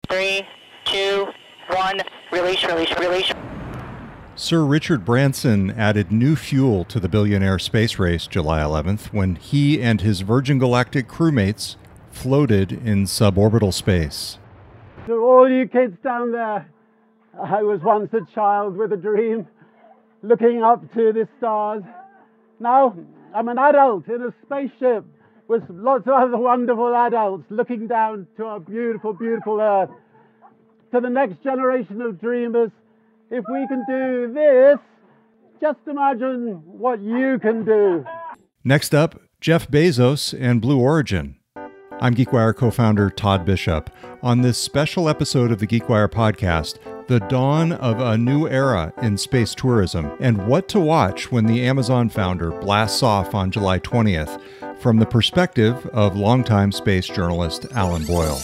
3, 2, 1, release. Sir Richard Branson added new fuel to the billionaire space race July 11th when he and his Virgin Galactic crewmates floated in suborbital space. To all you kids down there, I was once a child with a dream, looking up to the stars. Now I'm an adult in a spaceship with lots of other wonderful adults looking down to our beautiful, beautiful Earth. To the next generation of dreamers, if we can do this, just imagine what you can do. Next up, Jeff Bezos and Blue Origin. I'm GeekWire co-founder Todd Bishop. On this special episode of the GeekWire podcast, the dawn of a new era in space tourism and what to watch when the Amazon founder blasts off on July 20th from the perspective of longtime space journalist Alan Boyle.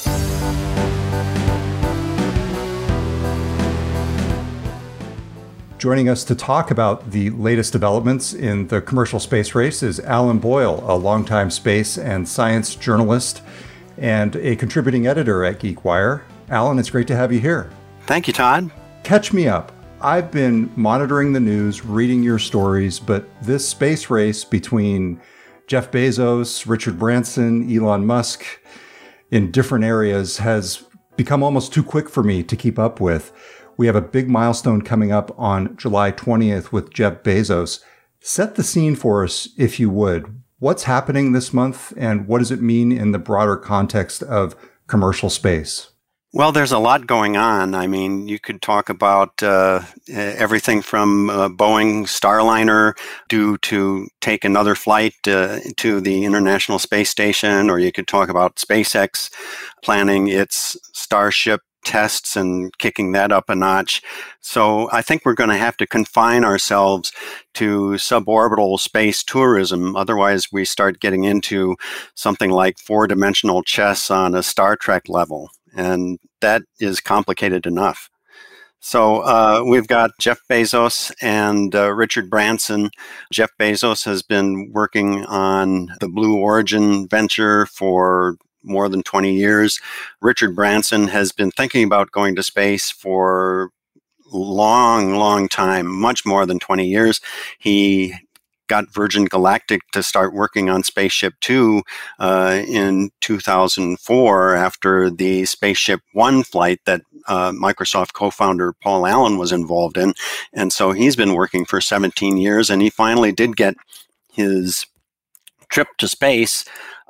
Joining us to talk about the latest developments in the commercial space race is Alan Boyle, a longtime space and science journalist and a contributing editor at GeekWire. Alan, it's great to have you here. Thank you, Todd. Catch me up. I've been monitoring the news, reading your stories, but this space race between Jeff Bezos, Richard Branson, Elon Musk in different areas has become almost too quick for me to keep up with. We have a big milestone coming up on July 20th with Jeff Bezos. Set the scene for us, if you would. What's happening this month, and what does it mean in the broader context of commercial space? Well, there's a lot going on. I mean, you could talk about everything from Boeing Starliner due to take another flight to the International Space Station, or you could talk about SpaceX planning its Starship tests and kicking that up a notch. So I think we're going to have to confine ourselves to suborbital space tourism. Otherwise, we start getting into something like four-dimensional chess on a Star Trek level. And that is complicated enough. So we've got Jeff Bezos and Richard Branson. Jeff Bezos has been working on the Blue Origin venture for more than 20 years. Richard Branson has been thinking about going to space for a long time, much more than 20 years. He got Virgin Galactic to start working on Spaceship Two in 2004 after the Spaceship One flight that Microsoft co-founder Paul Allen was involved in. And so he's been working for 17 years, and he finally did get his trip to space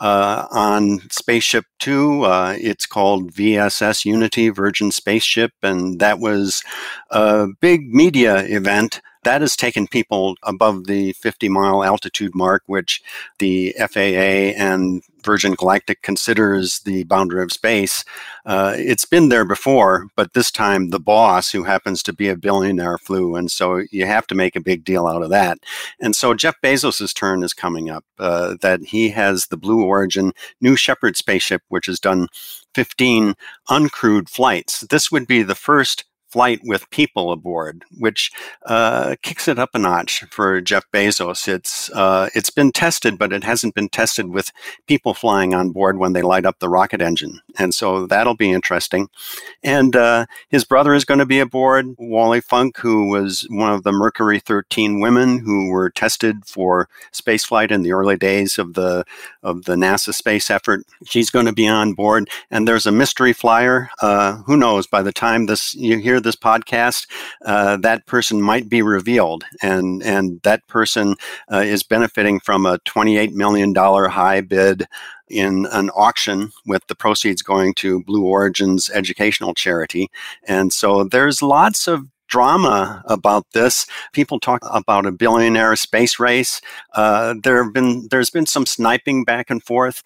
on Spaceship Two. It's called VSS Unity, Virgin Spaceship, and that was a big media event. That has taken people above the 50-mile altitude mark, which the FAA and Virgin Galactic considers the boundary of space. It's been there before, but this time the boss, who happens to be a billionaire, flew, and so you have to make a big deal out of that. And so Jeff Bezos' turn is coming up, that he has the Blue Origin New Shepard spaceship, which has done 15 uncrewed flights. This would be the first flight with people aboard, which kicks it up a notch for Jeff Bezos. It's been tested, but it hasn't been tested with people flying on board when they light up the rocket engine. And so that'll be interesting. And his brother is going to be aboard, Wally Funk, who was one of the Mercury 13 women who were tested for spaceflight in the early days of the NASA space effort. She's going to be on board. And there's a mystery flyer. Who knows, by the time you hear this podcast, that person might be revealed, and that person is benefiting from a $28 million high bid in an auction, with the proceeds going to Blue Origin's educational charity. And so there's lots of drama about this. People talk about a billionaire space race. There's been some sniping back and forth,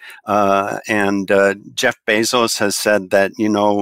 and Jeff Bezos has said that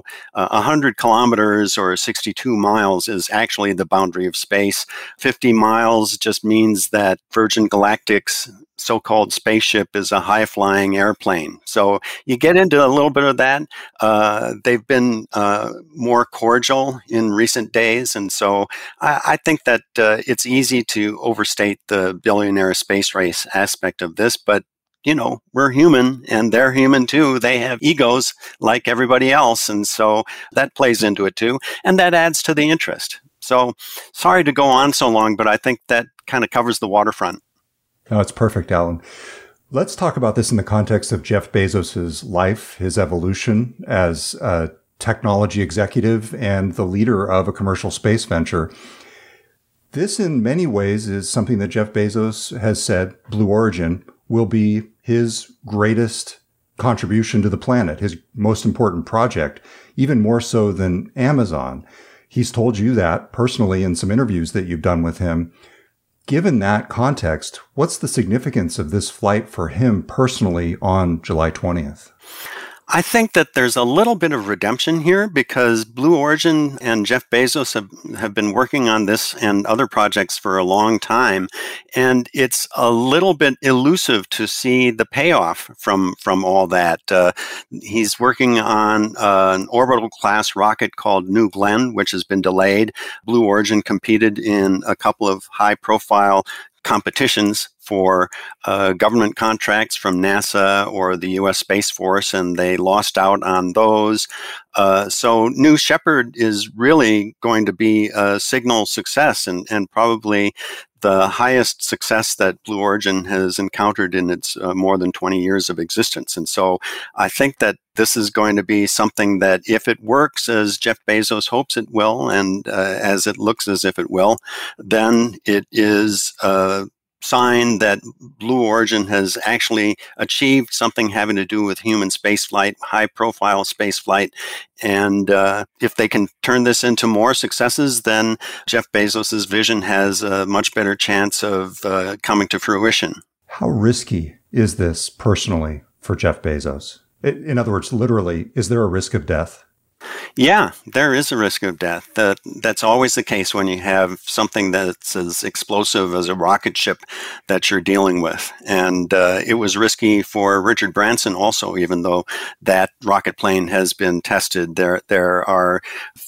100 kilometers or 62 miles is actually the boundary of space. 50 miles just means that Virgin Galactic's so-called spaceship is a high-flying airplane. So you get into a little bit of that. They've been more cordial in recent days, and so I think that it's easy to overstate the billionaire space race aspect of this, but we're human and they're human too. They have egos like everybody else. And so that plays into it too. And that adds to the interest. So sorry to go on so long, but I think that kind of covers the waterfront. No, it's perfect, Alan. Let's talk about this in the context of Jeff Bezos's life, his evolution as a technology executive and the leader of a commercial space venture. This, in many ways, is something that Jeff Bezos has said Blue Origin will be his greatest contribution to the planet, his most important project, even more so than Amazon. He's told you that personally in some interviews that you've done with him. Given that context, what's the significance of this flight for him personally on July 20th? I think that there's a little bit of redemption here because Blue Origin and Jeff Bezos have been working on this and other projects for a long time. And it's a little bit elusive to see the payoff from all that. He's working on an orbital class rocket called New Glenn, which has been delayed. Blue Origin competed in a couple of high profile competitions for government contracts from NASA or the U.S. Space Force, and they lost out on those. So New Shepard is really going to be a signal success and probably the highest success that Blue Origin has encountered in its more than 20 years of existence. And so I think that this is going to be something that if it works as Jeff Bezos hopes it will, and as it looks as if it will, then it is sign that Blue Origin has actually achieved something having to do with human spaceflight, high-profile spaceflight. And if they can turn this into more successes, then Jeff Bezos's vision has a much better chance of coming to fruition. How risky is this personally for Jeff Bezos? In other words, literally, is there a risk of death? Yeah, there is a risk of death. That's always the case when you have something that's as explosive as a rocket ship that you're dealing with. And it was risky for Richard Branson also, even though that rocket plane has been tested. There are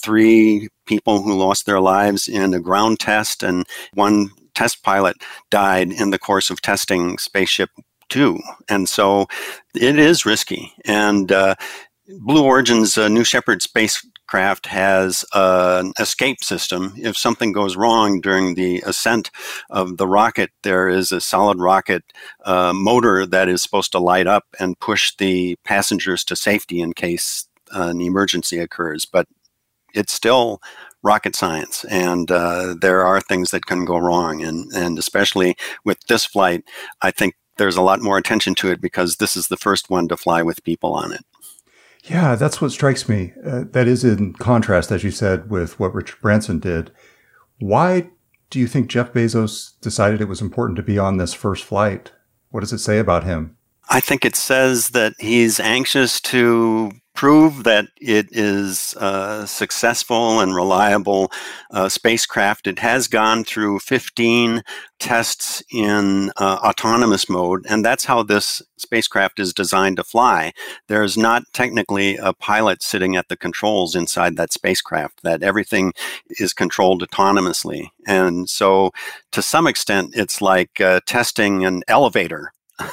3 people who lost their lives in a ground test, and 1 test pilot died in the course of testing Spaceship Two. And so it is risky. And Blue Origin's New Shepard spacecraft has an escape system. If something goes wrong during the ascent of the rocket, there is a solid rocket motor that is supposed to light up and push the passengers to safety in case an emergency occurs. But it's still rocket science, and there are things that can go wrong. And especially with this flight, I think there's a lot more attention to it because this is the first one to fly with people on it. Yeah, that's what strikes me. That is in contrast, as you said, with what Richard Branson did. Why do you think Jeff Bezos decided it was important to be on this first flight? What does it say about him? I think it says that he's anxious to prove that it is a successful and reliable spacecraft. It has gone through 15 tests in autonomous mode, and that's how this spacecraft is designed to fly. There's not technically a pilot sitting at the controls inside that spacecraft, that everything is controlled autonomously. And so to some extent, it's like testing an elevator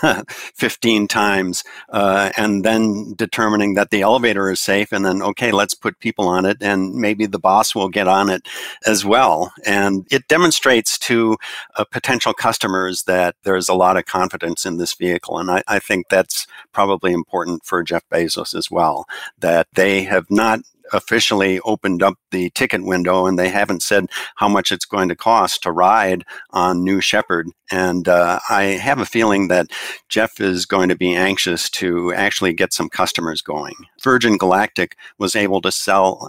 15 times and then determining that the elevator is safe, and then, okay, let's put people on it, and maybe the boss will get on it as well. And it demonstrates to potential customers that there's a lot of confidence in this vehicle. And I think that's probably important for Jeff Bezos as well, that they have not officially opened up the ticket window, and they haven't said how much it's going to cost to ride on New Shepard. And I have a feeling that Jeff is going to be anxious to actually get some customers going. Virgin Galactic was able to sell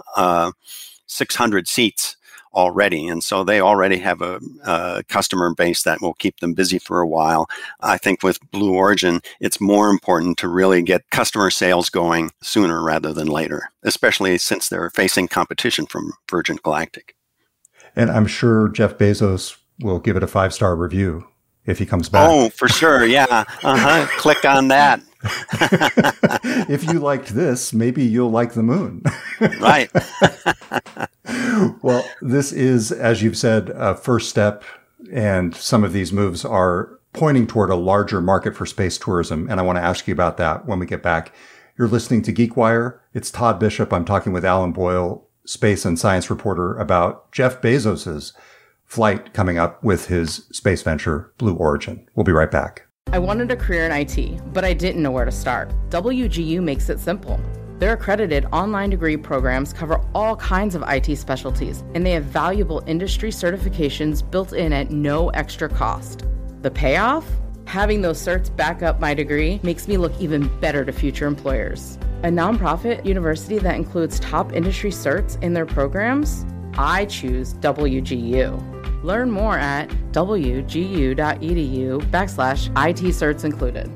600 seats already, and so they already have a customer base that will keep them busy for a while. I think with Blue Origin, it's more important to really get customer sales going sooner rather than later, especially since they're facing competition from Virgin Galactic. And I'm sure Jeff Bezos will give it a 5-star review if he comes back. Oh, for sure, yeah. Click on that. If you liked this, maybe you'll like the moon. Right. Well, this is, as you've said, a first step, and some of these moves are pointing toward a larger market for space tourism. And I want to ask you about that when we get back. You're listening to GeekWire. It's Todd Bishop. I'm talking with Alan Boyle, space and science reporter, about Jeff Bezos's flight coming up with his space venture, Blue Origin. We'll be right back. I wanted a career in IT, but I didn't know where to start. WGU makes it simple. Their accredited online degree programs cover all kinds of IT specialties, and they have valuable industry certifications built in at no extra cost. The payoff? Having those certs back up my degree makes me look even better to future employers. A nonprofit university that includes top industry certs in their programs? I choose WGU. Learn more at wgu.edu/IT certs included.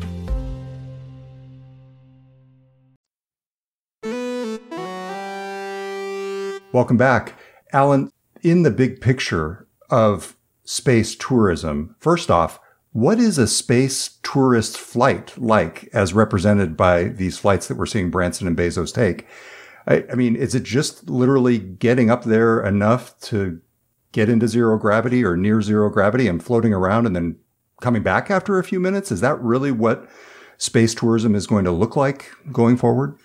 Welcome back. Alan, in the big picture of space tourism, first off, what is a space tourist flight like as represented by these flights that we're seeing Branson and Bezos take? I mean, is it just literally getting up there enough to get into zero gravity or near zero gravity and floating around and then coming back after a few minutes? Is that really what space tourism is going to look like going forward?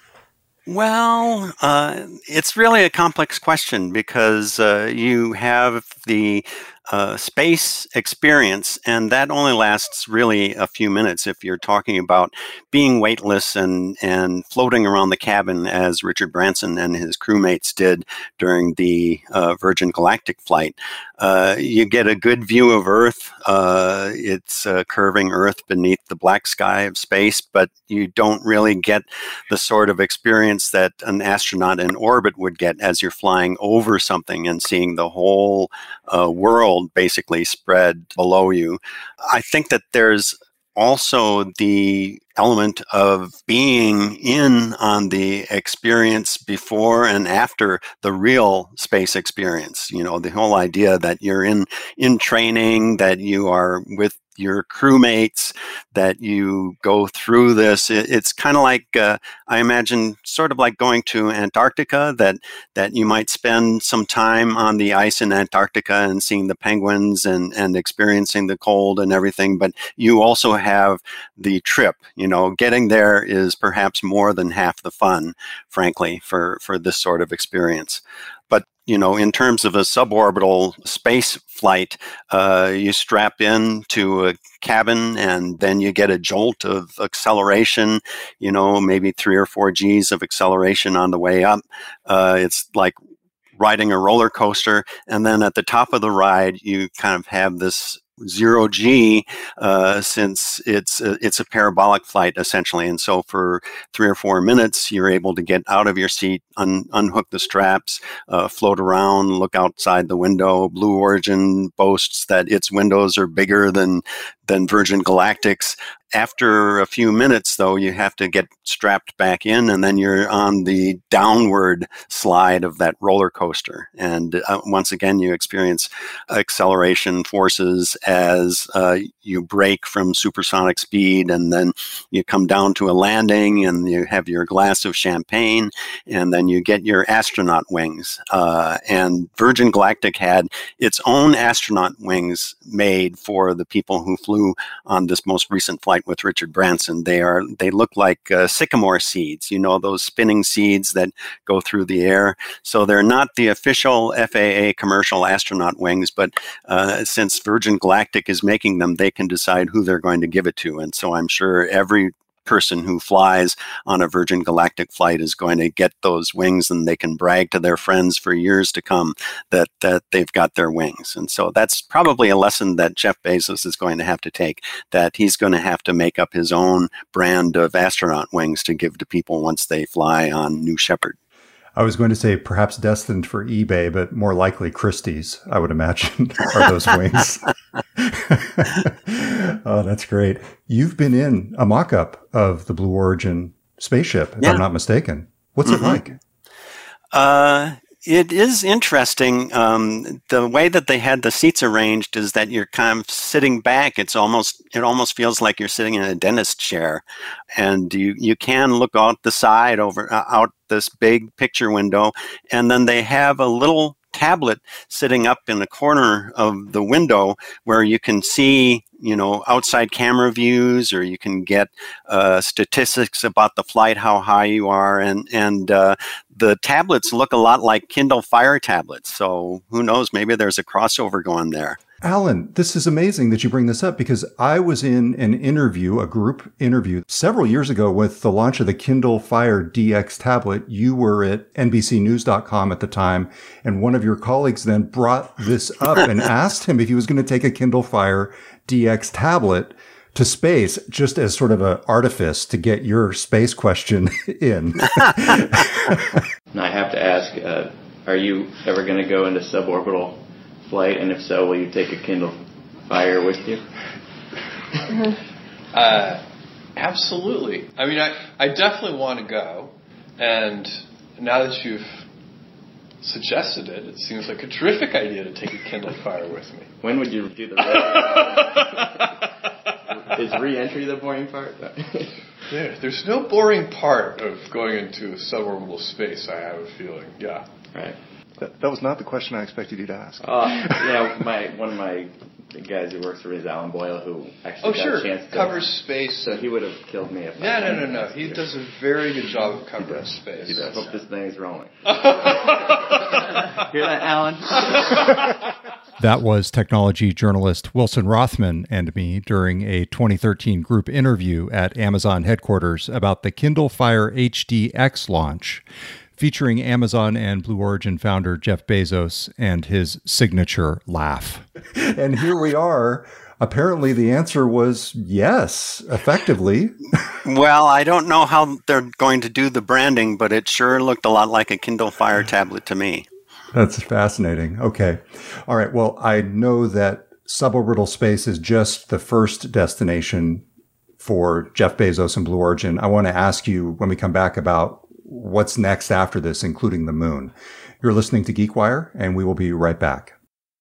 Well, it's really a complex question because you have the space experience, and that only lasts really a few minutes if you're talking about being weightless and floating around the cabin as Richard Branson and his crewmates did during the Virgin Galactic flight. You get a good view of Earth. It's curving Earth beneath the black sky of space, but you don't really get the sort of experience that an astronaut in orbit would get as you're flying over something and seeing the whole world basically spread below you. I think that there's also the element of being in on the experience before and after the real space experience. You know, the whole idea that you're in training, that you are with your crewmates, that you go through this. It's kind of like, I imagine, sort of like going to Antarctica, that you might spend some time on the ice in Antarctica and seeing the penguins and experiencing the cold and everything. But you also have the trip. You know, getting there is perhaps more than half the fun, frankly, for this sort of experience. But you know, in terms of a suborbital space flight, you strap in to a cabin and then you get a jolt of acceleration, you know, maybe 3 or 4 Gs of acceleration on the way up. It's like riding a roller coaster. And then at the top of the ride, you kind of have this 0 G, since it's a parabolic flight essentially, and so for 3 or 4 minutes you're able to get out of your seat, unhook the straps, float around, look outside the window. Blue Origin boasts that its windows are bigger than Virgin Galactic's. After a few minutes, though, you have to get strapped back in, and then you're on the downward slide of that roller coaster. And once again, you experience acceleration forces as you brake from supersonic speed, and then you come down to a landing, and you have your glass of champagne, and then you get your astronaut wings. And Virgin Galactic had its own astronaut wings made for the people who flew on this most recent flight with Richard Branson. They look like sycamore seeds, you know, those spinning seeds that go through the air. So they're not the official FAA commercial astronaut wings, but since Virgin Galactic is making them, they can decide who they're going to give it to. And so I'm sure every person who flies on a Virgin Galactic flight is going to get those wings, and they can brag to their friends for years to come that they've got their wings. And so that's probably a lesson that Jeff Bezos is going to have to take, that he's going to have to make up his own brand of astronaut wings to give to people once they fly on New Shepard. I was going to say perhaps destined for eBay, but more likely Christie's, I would imagine, are those wings. Oh, that's great. You've been in a mock-up of the Blue Origin spaceship, if I'm not mistaken. What's it like? It is interesting. The way that they had the seats arranged is that you're kind of sitting back. It almost feels like you're sitting in a dentist chair, and you can look out the side out this big picture window, and then they have a little tablet sitting up in the corner of the window where you can see, outside camera views, or you can get statistics about the flight, how high you are, and the tablets look a lot like Kindle Fire tablets. So who knows? Maybe there's a crossover going there. Alan, this is amazing that you bring this up, because I was in an interview, a group interview, several years ago with the launch of the Kindle Fire DX tablet. You were at NBCnews.com at the time, and one of your colleagues then brought this up and asked him if he was going to take a Kindle Fire DX tablet to space, just as sort of an artifice to get your space question in. And I have to ask, are you ever going to go into suborbital flight, and if so, will you take a Kindle Fire with you? Absolutely. I mean, I definitely want to go, and now that you've suggested it, it seems like a terrific idea to take a Kindle Fire with me. When would you do the Is re-entry the boring part? There's no boring part of going into suborbital space, I have a feeling. Yeah. Right. That was not the question I expected you to ask. One of my guys who works for me is Alan Boyle, who actually got a chance to covers space. So he would have killed me if No. He does a very good job of covering space. He does. I hope this thing is rolling. Hear that, Alan? That was technology journalist Wilson Rothman and me during a 2013 group interview at Amazon headquarters about the Kindle Fire HD-X launch, featuring Amazon and Blue Origin founder Jeff Bezos and his signature laugh. And here we are. Apparently the answer was yes, effectively. Well, I don't know how they're going to do the branding, but it sure looked a lot like a Kindle Fire tablet to me. That's fascinating. Okay. All right. Well, I know that suborbital space is just the first destination for Jeff Bezos and Blue Origin. I want to ask you when we come back about what's next after this, including the moon. You're listening to GeekWire, and we will be right back.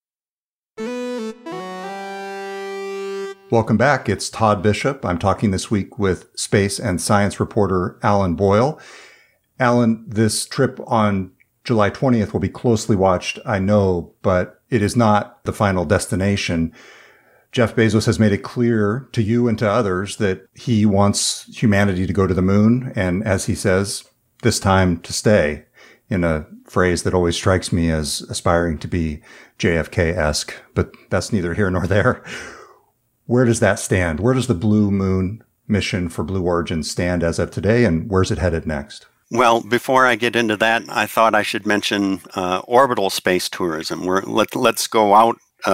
Welcome back. It's Todd Bishop. I'm talking this week with space and science reporter Alan Boyle. Alan, this trip on July 20th will be closely watched, I know, but it is not the final destination. Jeff Bezos has made it clear to you and to others that he wants humanity to go to the moon, and as he says, this time to stay, in a phrase that always strikes me as aspiring to be JFK-esque, but that's neither here nor there. Where does that stand? Where does the Blue Moon mission for Blue Origin stand as of today, and where's it headed next? Well, before I get into that, I thought I should mention orbital space tourism. Let's go out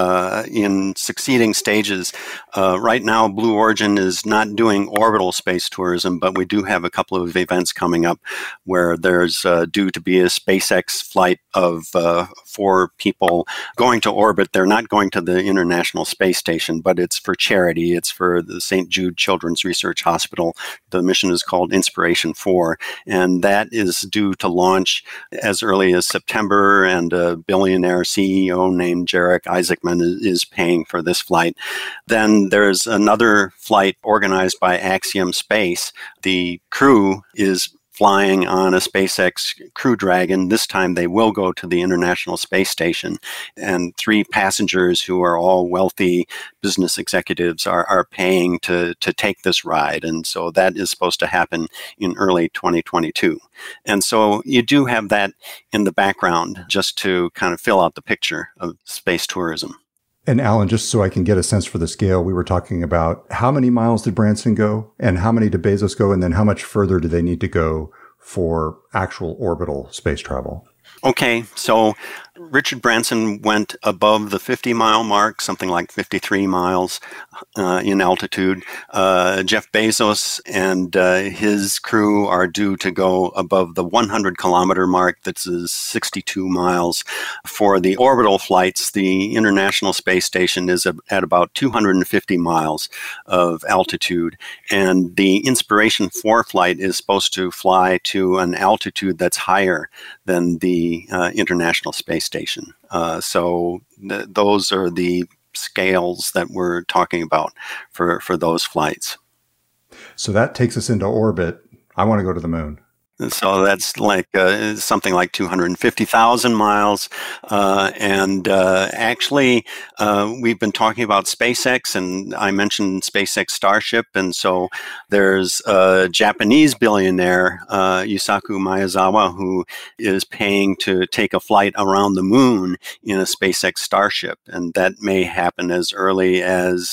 in succeeding stages. Right now, Blue Origin is not doing orbital space tourism, but we do have a couple of events coming up where there's due to be a SpaceX flight of 4 people going to orbit. They're not going to the International Space Station, but it's for charity. It's for the St. Jude Children's Research Hospital. The mission is called Inspiration 4, and that is due to launch as early as September, and a billionaire CEO named Jarek Isaacman is paying for this flight. Then there's another flight organized by Axiom Space. The crew is flying on a SpaceX Crew Dragon. This time they will go to the International Space Station, and 3 passengers who are all wealthy business executives are paying to take this ride. And so that is supposed to happen in early 2022. And so you do have that in the background just to kind of fill out the picture of space tourism. And Alan, just so I can get a sense for the scale, we were talking about how many miles did Branson go and how many did Bezos go, and then how much further do they need to go for actual orbital space travel? Okay, so Richard Branson went above the 50-mile mark, something like 53 miles in altitude. Jeff Bezos and his crew are due to go above the 100-kilometer mark. That's 62 miles. For the orbital flights, the International Space Station is at about 250 miles of altitude. And the Inspiration 4 flight is supposed to fly to an altitude that's higher than the International Space Station. So those are the scales that we're talking about for those flights. So that takes us into orbit. I want to go to the moon. So that's like something like 250,000 miles. Actually, we've been talking about SpaceX, and I mentioned SpaceX Starship. And so there's a Japanese billionaire, Yusaku Maezawa, who is paying to take a flight around the moon in a SpaceX Starship. And that may happen as early as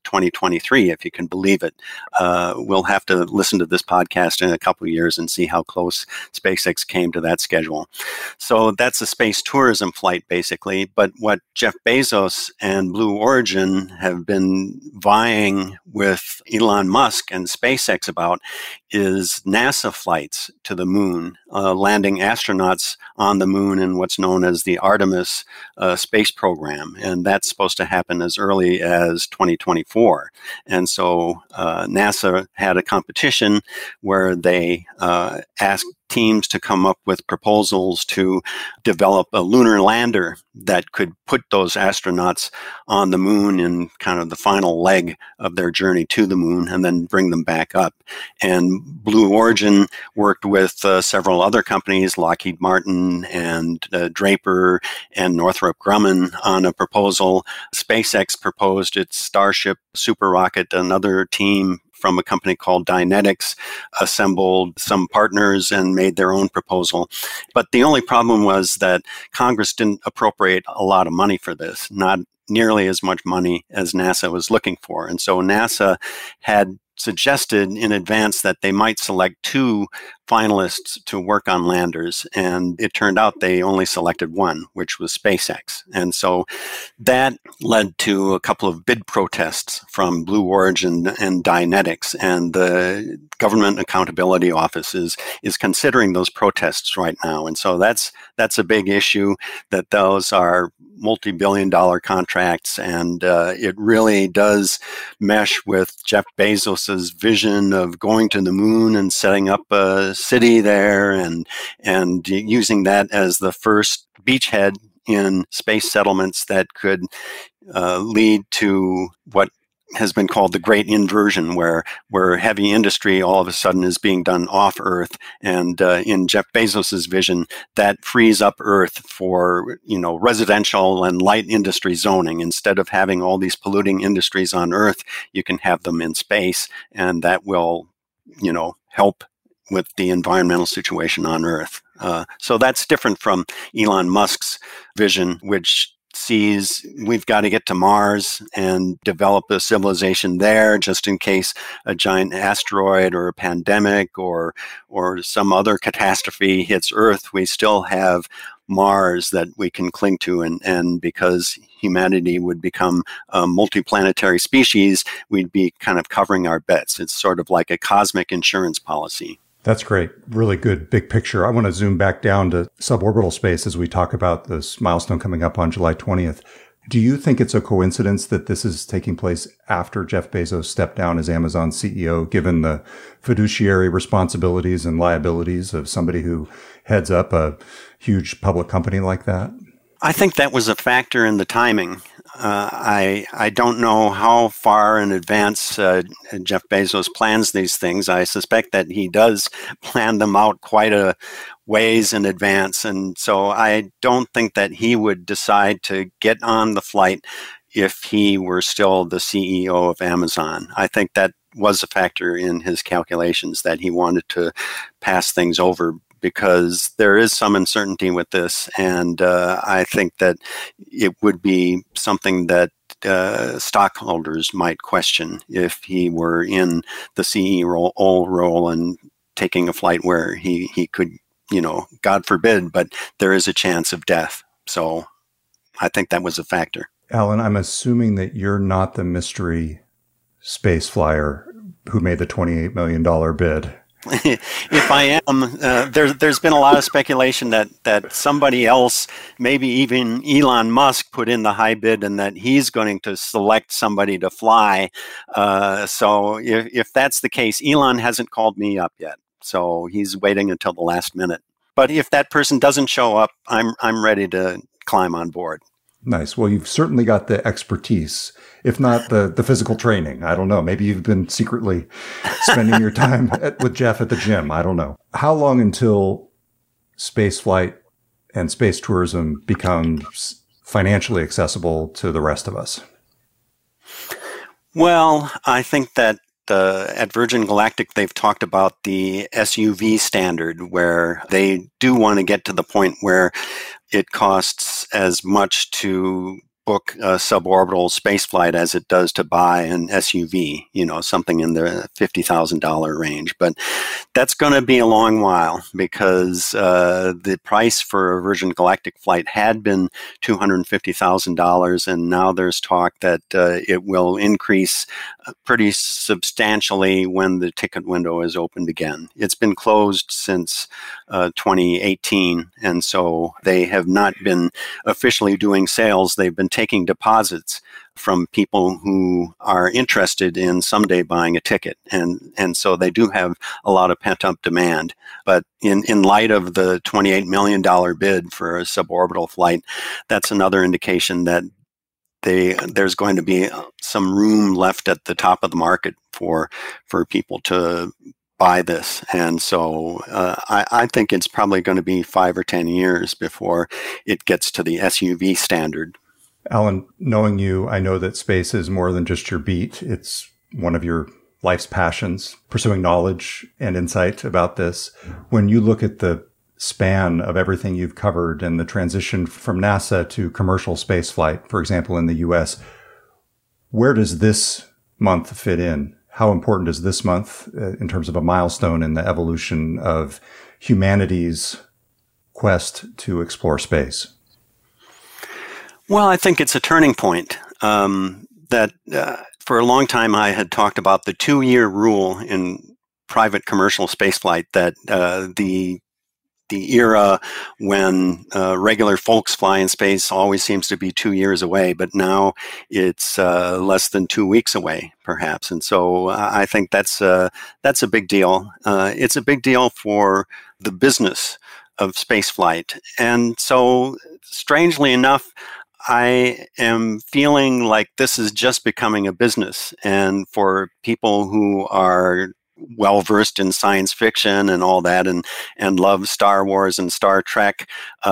2023, if you can believe it. We'll have to listen to this podcast in a couple of years and see how close SpaceX came to that schedule. So that's a space tourism flight, basically. But what Jeff Bezos and Blue Origin have been vying with Elon Musk and SpaceX about is NASA flights to the moon, landing astronauts on the moon in what's known as the Artemis space program. And that's supposed to happen as early as 2024. And so NASA had a competition where they asked teams to come up with proposals to develop a lunar lander that could put those astronauts on the moon in kind of the final leg of their journey to the moon and then bring them back up. And Blue Origin worked with several other companies, Lockheed Martin and Draper and Northrop Grumman, on a proposal. SpaceX proposed its Starship super rocket. Another team from a company called Dynetics assembled some partners and made their own proposal. But the only problem was that Congress didn't appropriate a lot of money for this, not nearly as much money as NASA was looking for. And so NASA had suggested in advance that they might select 2 finalists to work on landers, and it turned out they only selected one, which was SpaceX. And so that led to a couple of bid protests from Blue Origin and Dynetics, and the Government Accountability Office is considering those protests right now. And so that's a big issue, that those are multi-billion-dollar contracts, and it really does mesh with Jeff Bezos's vision of going to the moon and setting up a city there, and using that as the first beachhead in space settlements that could lead to what has been called the great inversion, where heavy industry all of a sudden is being done off Earth. And in Jeff Bezos's vision, that frees up Earth for, residential and light industry zoning. Instead of having all these polluting industries on Earth, you can have them in space, and that will, help with the environmental situation on Earth. So that's different from Elon Musk's vision, which sees we've got to get to Mars and develop a civilization there, just in case a giant asteroid or a pandemic or some other catastrophe hits Earth. We still have Mars that we can cling to, and because humanity would become a multiplanetary species, we'd be kind of covering our bets. It's sort of like a cosmic insurance policy. That's great. Really good big picture. I want to zoom back down to suborbital space as we talk about this milestone coming up on July 20th. Do you think it's a coincidence that this is taking place after Jeff Bezos stepped down as Amazon CEO, given the fiduciary responsibilities and liabilities of somebody who heads up a huge public company like that? I think that was a factor in the timing. I don't know how far in advance Jeff Bezos plans these things. I suspect that he does plan them out quite a ways in advance. And so I don't think that he would decide to get on the flight if he were still the CEO of Amazon. I think that was a factor in his calculations, that he wanted to pass things over, because there is some uncertainty with this, and I think that it would be something that stockholders might question if he were in the CEO role and taking a flight where he could, God forbid, but there is a chance of death. So I think that was a factor. Alan, I'm assuming that you're not the mystery space flyer who made the $28 million bid. If I am, there's been a lot of speculation that somebody else, maybe even Elon Musk, put in the high bid, and that he's going to select somebody to fly. So if that's the case, Elon hasn't called me up yet, so he's waiting until the last minute. But if that person doesn't show up, I'm ready to climb on board. Nice. Well, you've certainly got the expertise, if not the physical training. I don't know. Maybe you've been secretly spending your time with Jeff at the gym. I don't know. How long until space flight and space tourism becomes financially accessible to the rest of us? Well, I think that at Virgin Galactic, they've talked about the SUV standard, where they do want to get to the point where it costs as much to book a suborbital spaceflight as it does to buy an SUV, something in the $50,000 range. But that's going to be a long while, because the price for a Virgin Galactic flight had been $250,000, and now there's talk that it will increase pretty substantially when the ticket window is opened again. It's been closed since 2018, and so they have not been officially doing sales. They've been taking deposits from people who are interested in someday buying a ticket. And so they do have a lot of pent-up demand. But in light of the $28 million bid for a suborbital flight, that's another indication that there's going to be some room left at the top of the market for people to buy this. And so I think it's probably going to be 5 or 10 years before it gets to the SUV standard. Alan, knowing you, I know that space is more than just your beat. It's one of your life's passions, pursuing knowledge and insight about this. When you look at the span of everything you've covered and the transition from NASA to commercial spaceflight, for example, in the US, where does this month fit in? How important is this month in terms of a milestone in the evolution of humanity's quest to explore space? Well, I think it's a turning point. That for a long time I had talked about the 2-year rule in private commercial spaceflight, that the era when regular folks fly in space always seems to be 2 years away, but now it's less than 2 weeks away, perhaps. And so I think that's a big deal. It's a big deal for the business of spaceflight. And so, strangely enough, I am feeling like this is just becoming a business. And for people who are well versed in science fiction and all that, and love Star Wars and Star Trek,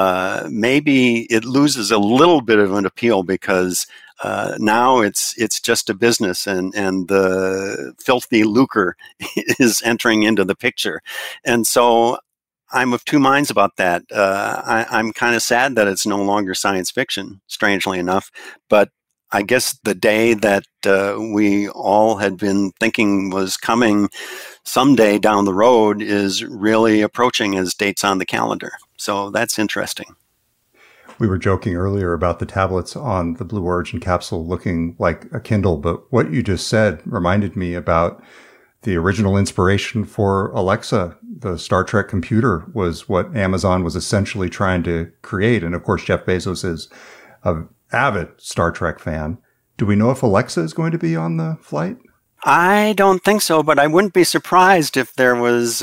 maybe it loses a little bit of an appeal, because now it's just a business, and the filthy lucre is entering into the picture. And so I'm of two minds about that. I'm kind of sad that it's no longer science fiction, strangely enough. But I guess the day that we all had been thinking was coming someday down the road is really approaching as dates on the calendar. So that's interesting. We were joking earlier about the tablets on the Blue Origin capsule looking like a Kindle, but what you just said reminded me about the original inspiration for Alexa. The Star Trek computer was what Amazon was essentially trying to create. And of course, Jeff Bezos is an avid Star Trek fan. Do we know if Alexa is going to be on the flight? I don't think so, but I wouldn't be surprised if there was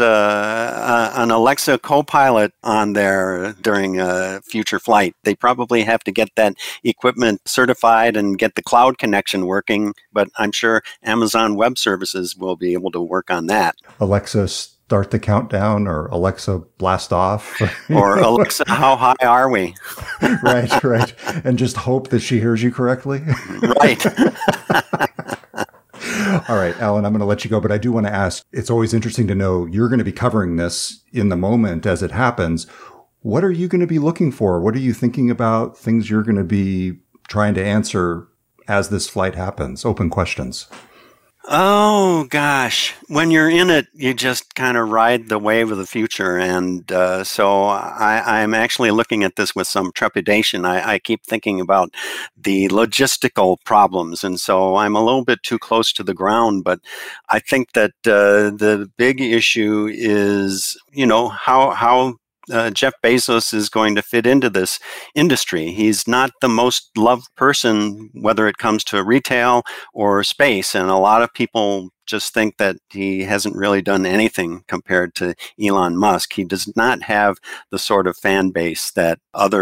an Alexa co-pilot on there during a future flight. They probably have to get that equipment certified and get the cloud connection working, but I'm sure Amazon Web Services will be able to work on that. Alexa, start the countdown, or Alexa, blast off. Or Alexa, how high are we? Right. And just hope that she hears you correctly. Right. All right, Alan, I'm going to let you go, but I do want to ask, it's always interesting to know, you're going to be covering this in the moment as it happens. What are you going to be looking for? What are you thinking about? Things you're going to be trying to answer as this flight happens? Open questions. Oh, gosh. When you're in it, you just kind of ride the wave of the future. And so I'm actually looking at this with some trepidation. I keep thinking about the logistical problems. And so I'm a little bit too close to the ground. But I think that the big issue is, how Jeff Bezos is going to fit into this industry. He's not the most loved person, whether it comes to retail or space. And a lot of people just think that he hasn't really done anything compared to Elon Musk. He does not have the sort of fan base that other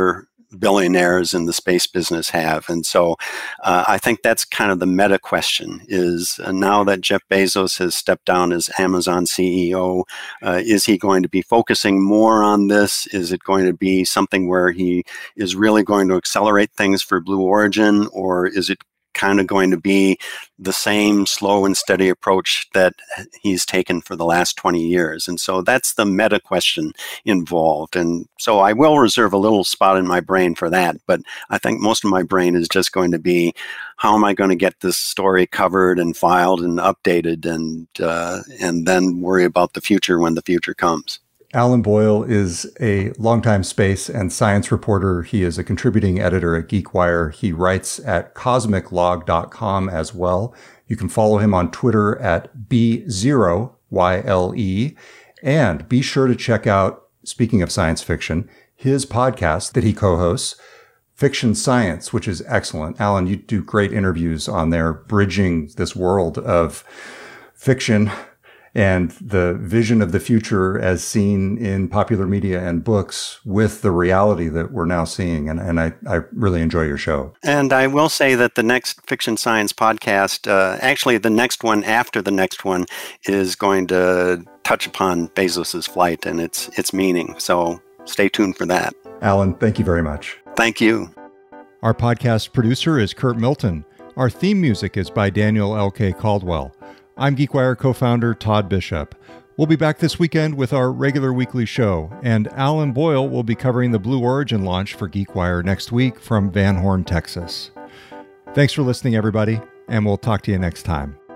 billionaires in the space business have. And so I think that's kind of the meta question is now that Jeff Bezos has stepped down as Amazon CEO, is he going to be focusing more on this? Is it going to be something where he is really going to accelerate things for Blue Origin, or is it kind of going to be the same slow and steady approach that he's taken for the last 20 years? And so that's the meta question involved. And so I will reserve a little spot in my brain for that. But I think most of my brain is just going to be, how am I going to get this story covered and filed and updated, and then worry about the future when the future comes. Alan Boyle is a longtime space and science reporter. He is a contributing editor at GeekWire. He writes at cosmiclog.com as well. You can follow him on Twitter at B0YLE. And be sure to check out, speaking of science fiction, his podcast that he co-hosts, Fiction Science, which is excellent. Alan, you do great interviews on there, bridging this world of fiction and the vision of the future as seen in popular media and books with the reality that we're now seeing. And I really enjoy your show. And I will say that the next Fiction Science podcast, actually the next one after the next one, is going to touch upon Bezos's flight and its meaning. So stay tuned for that. Alan, thank you very much. Thank you. Our podcast producer is Kurt Milton. Our theme music is by Daniel L.K. Caldwell. I'm GeekWire co-founder Todd Bishop. We'll be back this weekend with our regular weekly show, and Alan Boyle will be covering the Blue Origin launch for GeekWire next week from Van Horn, Texas. Thanks for listening, everybody, and we'll talk to you next time.